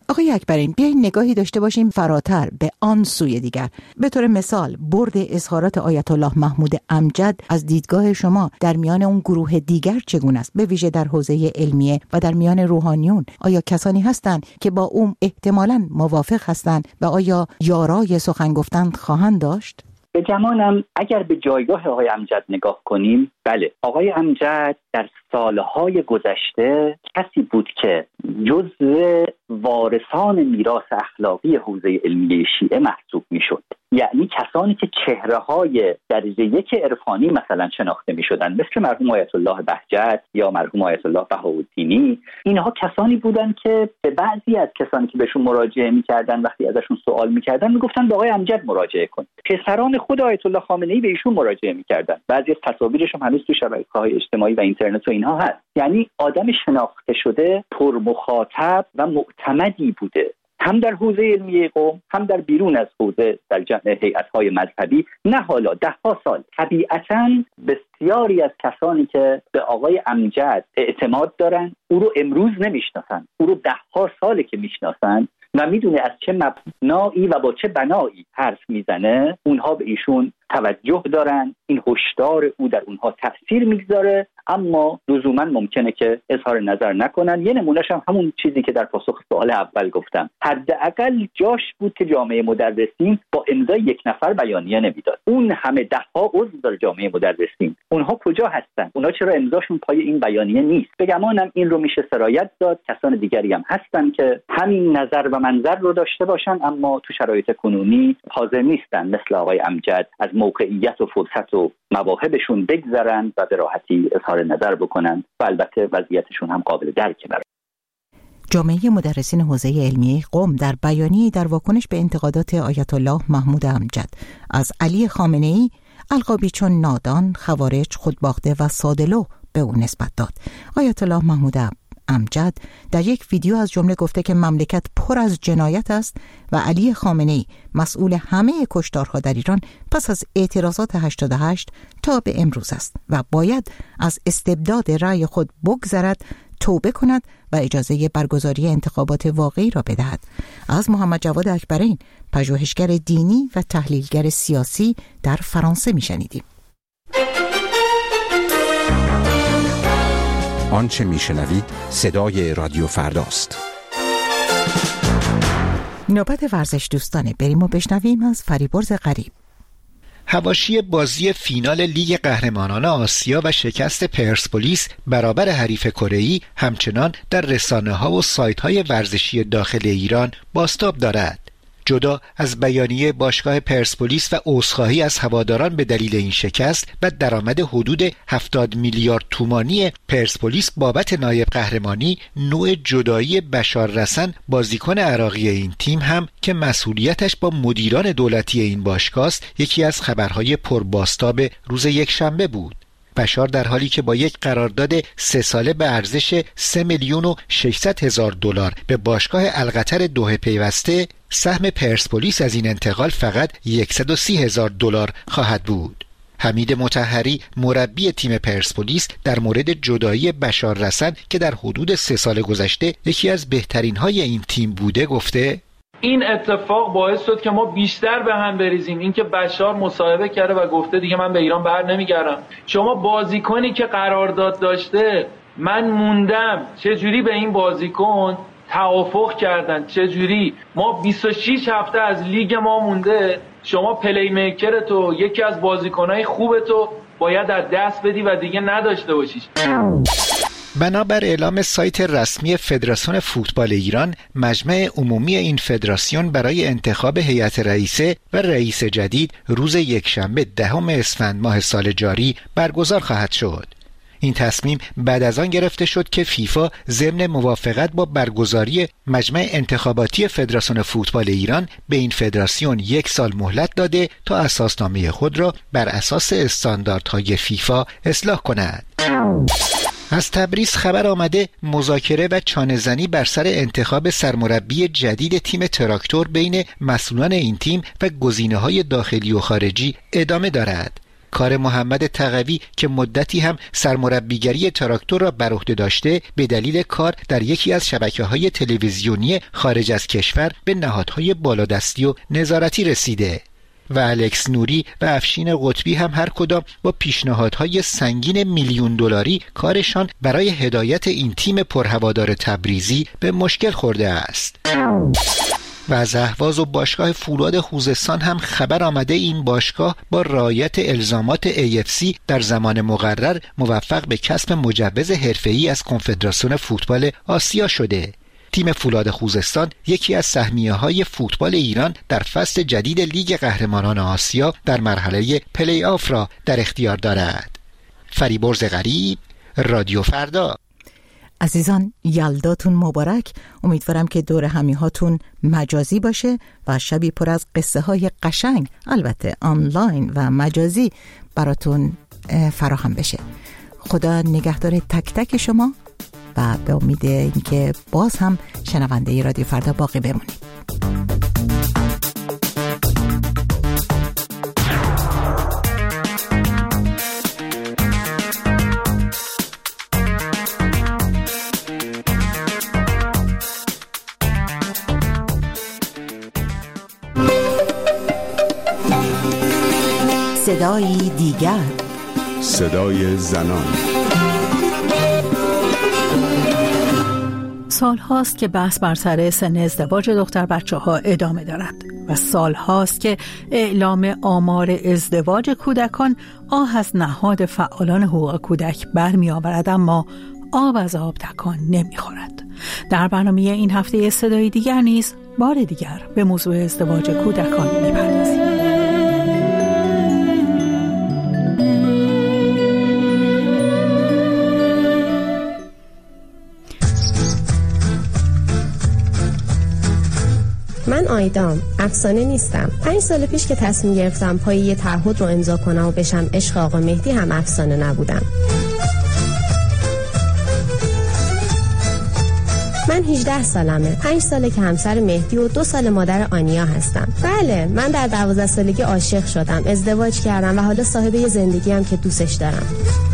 آقای اکبرین، بیاین نگاهی داشته باشیم فراتر به آن سوی دیگر. به طور مثال برد اظهارات آیت الله محمود امجد از دیدگاه شما در میان اون گروه دیگر چگونه است؟ به ویژه در حوزه علمیه و در میان روحانیون آیا کسانی هستند که با اون احتمالاً موافق هستند و آیا یارای سخن گفتن خواهند داشت؟ به گمانم اگر به جایگاه آقای امجد نگاه کنیم، بله، آقای امجد در سالهای گذشته کسی بود که جزء وارثان میراث اخلاقی حوزه علمی شیعه محسوب میشد. یعنی کسانی که چهره‌های درجه یک عرفانی مثلا شناخته می‌شدند، مثل مرحوم آیت الله بهجت یا مرحوم آیت الله بهاءالدینی. اینها کسانی بودند که به بعضی از کسانی که بهشون مراجعه می‌کردن وقتی ازشون سوال می‌کردن میگفتن به آقای امجد مراجعه کن. پسران خود آیت الله خامنه‌ای به ایشون مراجعه می‌کردن. بعضی از تصاویرش هم هنوز تو شبکه‌های اجتماعی و اینترنت و اینها هست. یعنی آدم شناخته شده، پر مخاطب و معتمدی بوده، هم در حوزه علمی قوم، هم در بیرون از حوزه در جمع هیئت‌های مذهبی. نه حالا ده ها سال طبیعتاً بسیاری از کسانی که به آقای امجد اعتماد دارن او رو امروز نمیشناسن، او رو ده ها ساله که میشناسن و میدونه از چه مبنایی و با چه بنایی حرف میزنه. اونها به ایشون توجه دارن، این هشدار او در اونها تأثیر میگذاره، اما لزوما ممکنه که اظهار نظر نکنن. یه نمونهش هم همون چیزی که در پاسخ سوال اول گفتم، حداقل جاش بود که جامعه مدرسین با امضای یک نفر بیانیه نمیداد. اون همه ده ها عضو در جامعه مدرسین، اونها کجا هستن؟ اونها چرا امضاشون پای این بیانیه نیست؟ به گمانم این رو میشه سرایت داد. کسان دیگری هم هستن که همین نظر و منظر رو داشته باشن اما تو شرایط کنونی حاضر نیستن مثل آقای امجد از موقعیت و فرصت و مواهبشون بگذرن و به راحتی اظهار نظر بکنن و البته وضعیتشون هم قابل درکه. برای جامعه مدرسین حوزه علمیه قم در بیانیه‌ای در واکنش به انتقادات آیت الله محمود امجد از علی خامنه‌ای القابی چون نادان، خوارج، خودباخته و ساده‌لوح به او نسبت داد. آیت الله محمود امجد در یک ویدیو از جمله گفته که مملکت پر از جنایت است و علی خامنه‌ای مسئول همه کشتارها در ایران پس از اعتراضات هشتاد و هشت تا به امروز است و باید از استبداد رأی خود بگذرد، توبه کند و اجازه برگزاری انتخابات واقعی را بدهد. از محمد جواد اکبرین، پژوهشگر دینی و تحلیلگر سیاسی در فرانسه میشنیدیم. آنچه میشنوید صدای رادیو فرداست. نوبت ورزش دوستانه، بریم و بشنویم از فریبرز غریب. حواشی بازی فینال لیگ قهرمانان آسیا و شکست پرسپولیس برابر حریف کره‌ای همچنان در رسانه‌ها و سایت‌های ورزشی داخل ایران بازتاب دارد. جدا از بیانیه باشگاه پرسپولیس و عذرخواهی از هواداران به دلیل این شکست و درآمد حدود هفتاد میلیارد تومانی پرسپولیس بابت نایب قهرمانی، نوع جدایی بشار رسن بازیکن عراقی این تیم هم که مسئولیتش با مدیران دولتی این باشگاه است، یکی از خبرهای پربازتاب روز یکشنبه بود. بشار در حالی که با یک قرارداد سه ساله به ارزش سه میلیون و ششصد هزار دلار به باشگاه القطر دوحه پیوسته، سهم پرسپولیس از این انتقال فقط صد و سی هزار دلار خواهد بود. حمید مطهری مربی تیم پرسپولیس در مورد جدایی بشار رسن که در حدود سه سال گذشته یکی از بهترین های این تیم بوده گفته: این اتفاق باعث شد که ما بیشتر به هم بریزیم. اینکه بشار مصاحبه کرده و گفته دیگه من به ایران بر نمیگردم. شما بازیکنی که قرارداد داشته، من موندم چجوری به این بازیکن توافق کردن، چجوری ما بیست و شش هفته از لیگ ما مونده، شما پلی میکر تو، یکی از بازیکنای خوب تو باید از دست بدی و دیگه نداشته باشیش. بنابر اعلام سایت رسمی فدراسیون فوتبال ایران، مجمع عمومی این فدراسیون برای انتخاب هیئت رئیسه و رئیس جدید روز یکشنبه دهم اسفند ماه سال جاری برگزار خواهد شد. این تصمیم بعد از آن گرفته شد که فیفا ضمن موافقت با برگزاری مجمع انتخاباتی فدراسیون فوتبال ایران به این فدراسیون یک سال مهلت داده تا اساسنامه خود را بر اساس استانداردهای فیفا اصلاح کند. از تبریز خبر آمده مذاکره و چانه‌زنی بر سر انتخاب سرمربی جدید تیم تراکتور بین مسئولان این تیم و گزینه‌های داخلی و خارجی ادامه دارد. کار محمد تقوی که مدتی هم سرمربیگری تراکتور را بر عهده داشته به دلیل کار در یکی از شبکه‌های تلویزیونی خارج از کشور به نهادهای بالادستی و نظارتی رسیده و الکس نوری و افشین قطبی هم هر کدام با پیشنهادهای سنگین میلیون دلاری کارشان برای هدایت این تیم پرهوادار تبریزی به مشکل خورده است. و از اهواز و باشگاه فولاد خوزستان هم خبر آمده این باشگاه با رعایت الزامات ای اف سی در زمان مقرر موفق به کسب مجوز حرفه‌ای از کنفدراسیون فوتبال آسیا شده. تیم فولاد خوزستان یکی از سهمیه‌های فوتبال ایران در فصل جدید لیگ قهرمانان آسیا در مرحله پلی آف را در اختیار دارد. فریبرز غریب، رادیو فردا. عزیزان یلداتون مبارک. امیدوارم که دور همی هاتون مجازی باشه و شبی پر از قصه های قشنگ، البته آنلاین و مجازی، براتون فراهم بشه. خدا نگهدار تک تک شما و به امید اینکه باز هم شنونده رادیو فردا باقی بمونید. صدای دیگر، صدای زنان. سال هاست که بحث بر سر سن ازدواج دختر بچه ها ادامه دارد و سال هاست که اعلام آمار ازدواج کودکان آه از نهاد فعالان حقوق کودک برمی آورد، اما آب از آب تکان نمی خورد. در برنامه این هفته صدای دیگر نیز بار دیگر به موضوع ازدواج کودکان می پردازیم. من آیدام، افسانه نیستم. پنج سال پیش که تصمیم گرفتم پای یه تعهد رو امضا کنم و بشم عشق آقا مهدی هم افسانه نبودم. من هجده سالمه. پنج ساله که همسر مهدی و دو سال مادر آنیا هستم. بله، من در دوازده سالگی عاشق شدم، ازدواج کردم و حالا صاحب یه زندگی هم که دوستش دارم.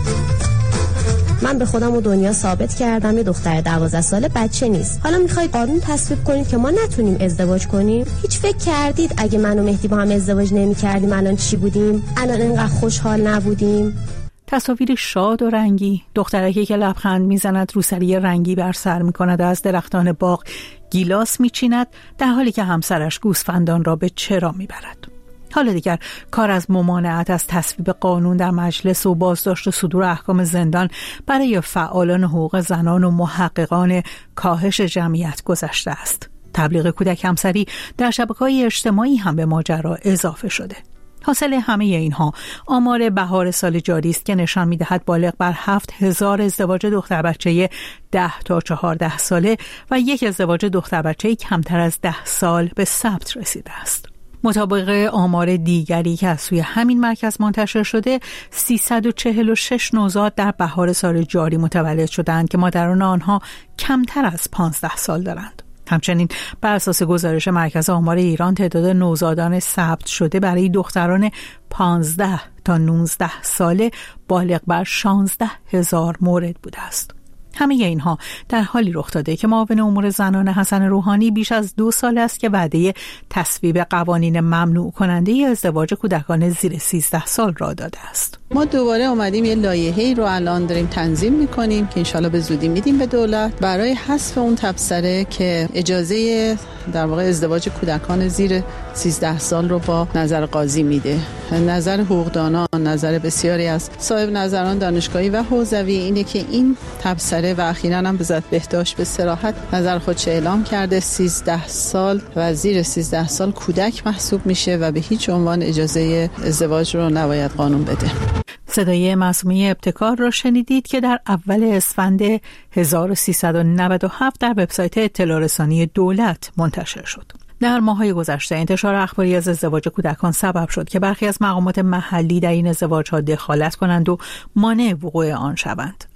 من به خودم و دنیا ثابت کردم یه دختر دوازده ساله بچه نیست. حالا میخوای قانون تصویب کنید که ما نتونیم ازدواج کنیم؟ هیچ فکر کردید اگه من و مهدی با هم ازدواج نمی کردیم الان چی بودیم؟ الان اینقدر خوشحال نبودیم؟ تصاویر شاد و رنگی، دخترکی که لبخند میزند، روسری رنگی بر سر میکند و از درختان باغ گیلاس میچیند، در حالی که همسرش گوسفندان را به چرا میبرد. حالا دیگر کار از ممانعت از تصویب قانون در مجلس و بازداشت و صدور احکام زندان برای فعالان حقوق زنان و محققان کاهش جمعیت گذشته است. تبلیغ کودک همسری در شبکه‌های اجتماعی هم به ماجرا اضافه شده. حاصل همه اینها آمار بهار سال جاری است که نشان می‌دهد بالغ بر هفت هزار ازدواج دختر بچه ده تا چهارده ساله و یک ازدواج دختر بچه کمتر از ده سال به ثبت رسیده است. مطابق آمار دیگری که از سوی همین مرکز منتشر شده، سیصد و چهل و شش نوزاد در بهار سال جاری متولد شدند که مادران آنها کمتر از پانزده سال دارند. همچنین بر اساس گزارش مرکز آمار ایران تعداد نوزادان ثبت شده برای دختران پانزده تا نوزده ساله بالغ بر شانزده هزار مورد بوده است. همه اینها در حالی رخ داده که معاون امور زنان حسن روحانی بیش از دو سال است که وعده تصویب قوانین ممنوع کننده ازدواج کودکان زیر سیزده سال را داده است. ما دوباره اومدیم یه لایحه‌ای رو الان داریم تنظیم می‌کنیم که انشالله به زودی میدیم به دولت برای حذف اون تبصره که اجازه در واقع ازدواج کودکان زیر سیزده سال رو با نظر قاضی میده. نظر حقوقدانان، نظر بسیاری از صاحب نظران دانشگاهی و حوزوی اینه که این تبصره و اخیراً هم به ذات بهداشت به صراحت نظر خودش اعلام کرده سیزده سال و زیر سیزده سال کودک محسوب میشه و به هیچ عنوان اجازه ازدواج رو نباید قانون بده. صدای معصومه ابتکار را شنیدید که در اول اسفند هزار و سیصد و نود و هفت در وبسایت اطلاع رسانی دولت منتشر شد. در ماه‌های گذشته انتشار اخباری از ازدواج کودکان سبب شد که برخی از مقامات محلی در این ازدواج‌ها دخالت کنند و مانع وقوع آن شوند. اما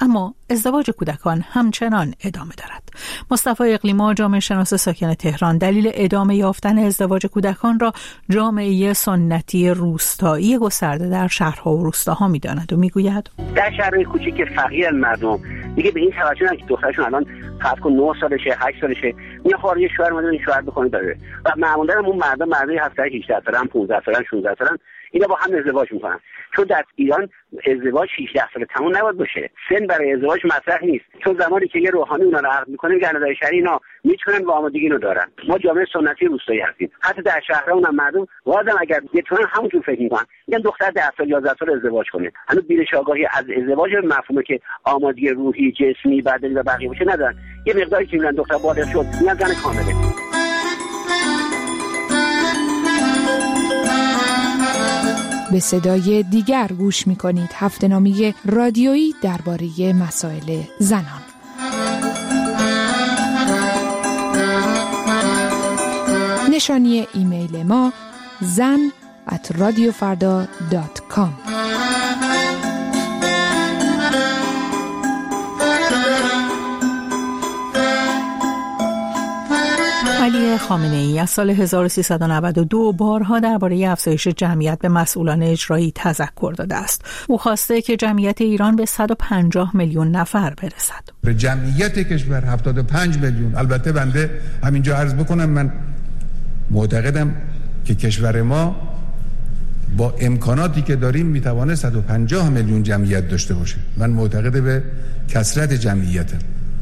ازدواج کودکان همچنان ادامه دارد. مصطفی اقلیما، جامعه شناس ساکن تهران، دلیل ادامه یافتن ازدواج کودکان را جامعه سنتی روستایی گسترده در شهرها و روستاها می‌داند و می‌گوید در شهرهای کوچیک فقیر مردم دیگه به این توجه ندارن که دخترشون الان فرض کن نه سالشه، هشت سالشه، میاد خارج شوهر اومده این شوهر بکنه داره و معمولا اون مردم مردای هجده سالن، پانزده سالن، شانزده سالن اینا با هم ازدواج میکنن. چون در ایران ازدواج شانزده سال تموم نباید باشه، سن برای ازدواج مطرح نیست. چون زمانی که یه روحانی اونا رو عقد میکنه میگن نظر شرعی اینا میتونن و آمادگی رو دارن. ما جامعه سنتی روستایی هستیم، حتی در شهرها اونم مردم وادم اگر بتونن همونجور فکر میکنن، میگن دختر ده سال یازده سال ازدواج کنه. هنوز بینش آگاهی از ازدواج مفهومه که آمادگی روحی، جسمی، بدنی و بقیه باشه ندارن. یه مقداری که میگن دختر بالغ شد میگن زن کامله. به صدای دیگر گوش می کنید. هفته‌نامه رادیویی درباره مسائل زنان. نشانی ایمیل ما زن ات رادیو فردا دات کام. علی خامنه ای از سال هزار و سیصد و نود و دو بارها درباره افزایش جمعیت به مسئولان اجرایی تذکر داده است. او خواسته که جمعیت ایران به صد و پنجاه میلیون نفر برسد. به جمعیت کشور هفتاد و پنج میلیون. البته بنده همینجا عرض بکنم من معتقدم که کشور ما با امکاناتی که داریم میتوانه صد و پنجاه میلیون جمعیت داشته باشه. من معتقد به کثرت جمعیتم.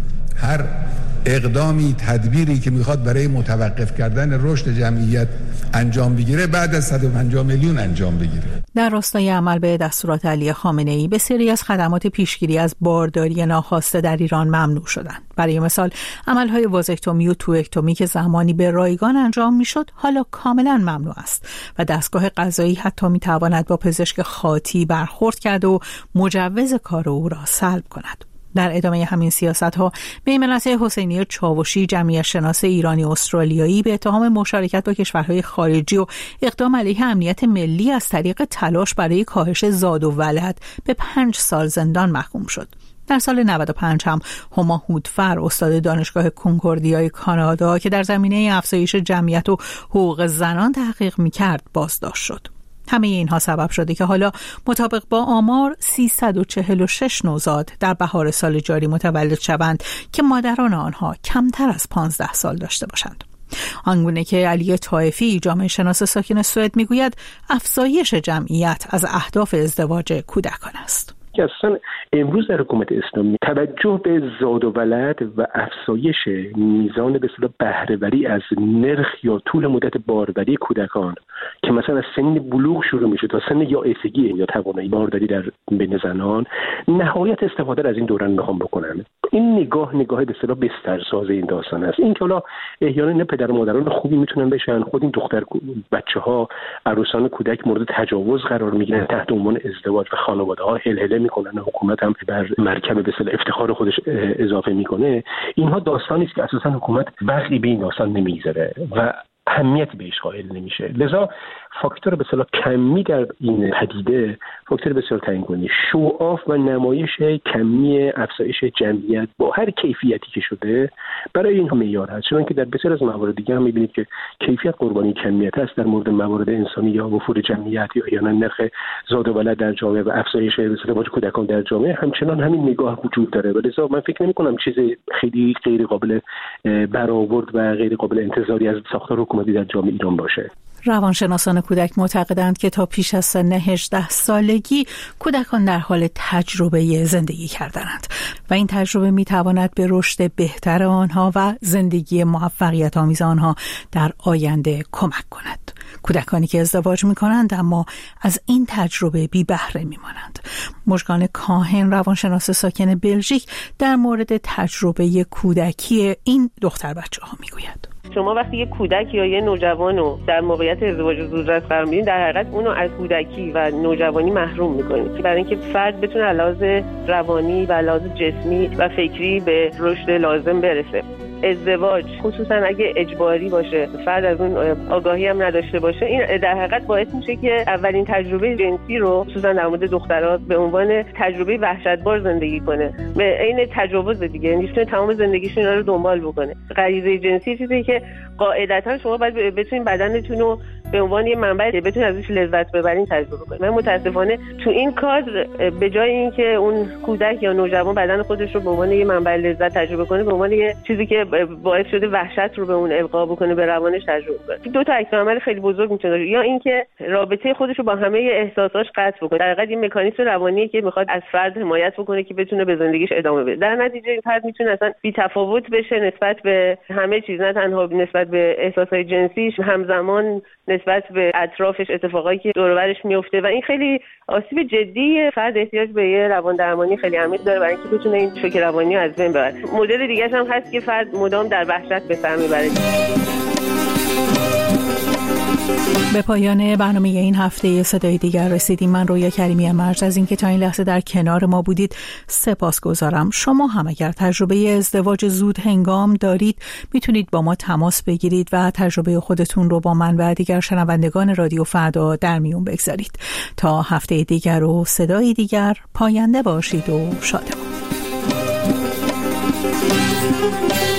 هر اقدامی، تدبیری که میخواد برای متوقف کردن رشد جمعیت انجام بگیره بعد از صد و پنجاه میلیون انجام بگیره. در راستای عمل به دستورات علی خامنه ای بسیاری از خدمات پیشگیری از بارداری ناخواسته در ایران ممنوع شدند. برای مثال عملهای وازکتومی و توئکتومی که زمانی به رایگان انجام میشد حالا کاملا ممنوع است و دستگاه قضایی حتی میتواند با پزشک خاطی برخورد کرده و مجوز کار او را سلب کند. در ادامه همین سیاست‌ها میمنت حسینی چاوشی، جمعیت شناس ایرانی استرالیایی، به اتهام مشارکت با کشورهای خارجی و اقدام علیه امنیت ملی از طریق تلاش برای کاهش زاد و ولد به پنج سال زندان محکوم شد. در سال نود و پنج هم هما هودفر، استاد دانشگاه کنکوردیای کانادا که در زمینه افزایش جمعیت و حقوق زنان تحقیق می‌کرد، بازداشت شد. همه اینها سبب شده که حالا مطابق با آمار سیصد و چهل و شش نوزاد در بهار سال جاری متولد شوند که مادران آنها کمتر از پانزده سال داشته باشند. آنگونه که علی طائفی، جامعه شناس ساکن سوئد، میگوید افزایش جمعیت از اهداف ازدواج کودکان است. که اصلا امروز در حکومت اسلامی توجه به زاد و ولد و افزایش میزان به اصطلاح بهره‌وری از نرخ یا طول مدت باروری کودکان که مثلا از سن بلوغ شروع میشه تا سن یا ایسگی یا توانایی بارداری در بین زنان، نهایت استفاده از این دوران میخوام بکنن. این نگاه نگاه به اصطلاح بسترساز این داستان است. این که حالا احیانا این پدر و مادران خوبی میتونن بشن، خود این دختر بچه‌ها، عروسان کودک مورد تجاوز قرار میگیرن تحت عنوان ازدواج و خانواده‌ها هلهله میکنن، حکومت هم بر مرکب به اصطلاح افتخار خودش اضافه میکنه. اینها داستانی است که اساسا حکومت وقتی به این داستان نمیگذره و اهمیت بهش قائل نمیشه. لذا فاکتور به اصطلاح کمی در این پدیده فاکتور بسیار تعیین کننده، شوآف و نمایش کمی افزایش جمعیت با هر کیفیتی که شده برای اینها معیار هست. چون که در بسیار از موارد دیگه هم میبینید که کیفیت قربانی کمیت است. در مورد موارد انسانی یا وفور جمعیت یا یا نرخ زاد و ولد در جامعه و افزایش ازدواج کودکان در جامعه همچنان همین نگاه وجود داره. لذا من فکر نمی‌کنم چیز خیلی غیر قابل برآورد و غیر قابل انتظاری از ساختار حکومتی در جامعه ایران باشه. روانشناسان کودک معتقدند که تا پیش از سن هجده سالگی کودکان در حال تجربه زندگی کردنند و این تجربه میتواند به رشد بهتر آنها و زندگی موفقیت آمیز آنها در آینده کمک کند. کودکانی که ازدواج میکنند اما از این تجربه بی بهره میمانند. مژگان کاهن، روانشناس ساکن بلژیک، در مورد تجربه کودکی این دختر بچه ها میگوید. شما وقتی یه کودک یا یه نوجوان رو در موقعیت ازدواج زودرس قرار میدین، در حقیقت اونو از کودکی و نوجوانی محروم میکنید که برای اینکه فرد بتونه لحاظ روانی و لحاظ جسمی و فکری به رشد لازم برسه. ازدواج خصوصا اگه اجباری باشه، فرد از اون آگاهی هم نداشته باشه، این در حقیقت باعث میشه که اولین تجربه جنسی رو خصوصا در مورد دخترها به عنوان تجربه وحشتبار زندگی کنه. به عین تجاوز دیگه، یعنی تمام زندگیشون اینا رو دنبال بکنه. غریزه جنسی چیزی که قاعدتا شما باید بتونین بدنتون رو به عنوان یه منبع که بتونین ازش لذت ببرین تجربه کنین. من متاسفانه تو این کادر به جای اینکه اون کودک یا نوجوان بدن خودش رو به عنوان یه منبع لذت تجربه کنه، به عنوان یه چیزی که باعث شده وحشت رو به اون القا بکنه، به روانش تجربه کنه. دو تا عکس عمل خیلی بزرگ میتونه داره، یا اینکه رابطه خودش رو با همه احساساش قطع بکنه. در حقیقت این مکانیزم روانیه که میخواد از فرد حمایت بکنه که بتونه به زندگیش ادامه بده. در نتیجه این فرد میتونه اصلا بی‌تفاوت بشه نسبت به همه چیز، نه تنها نسبت به احساسات جنسیش، همزمان نسبت به اطرافش، اتفاقایی که دور و برش میفته، و این خیلی آسیب جدی. فرد احتیاج به یه روان درمانی خیلی عمیق داره برای اینکه بتونه این شوک روانی از بین ببره. مدل دیگه هم هست که فرد مدام در وحشت به سر میبره. به پایان برنامه این هفته صدای دیگر رسیدیم. من رویا کریمی مرج از اینکه تا این لحظه در کنار ما بودید سپاسگزارم. شما هم اگر تجربه ازدواج زود هنگام دارید میتونید با ما تماس بگیرید و تجربه خودتون رو با من و دیگر شنوندگان رادیو فردا در میون بگذارید. تا هفته دیگر و صدای دیگر، پاینده باشید و شادمان.